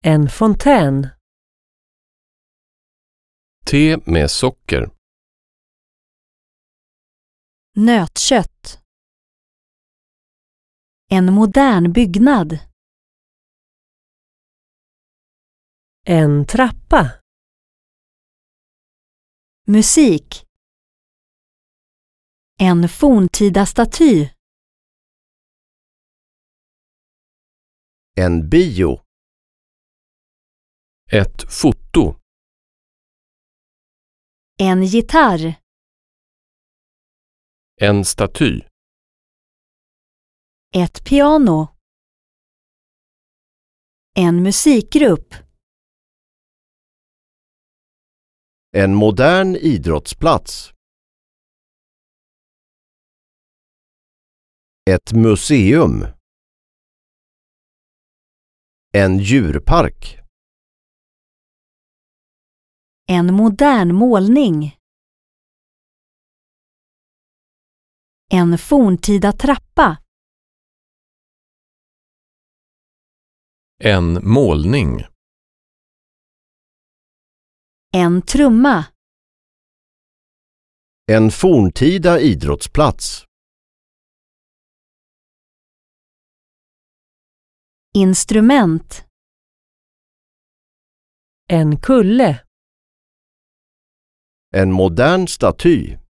En fontän. Te med socker. Nötkött. En modern byggnad. En trappa. Musik. En forntida staty. En bio. Ett foto. En gitarr. En staty. Ett piano. En musikgrupp. En modern idrottsplats. Ett museum. En djurpark. En modern målning. En forntida trappa. En målning. En trumma. En forntida idrottsplats. Instrument. En kulle. En modern staty.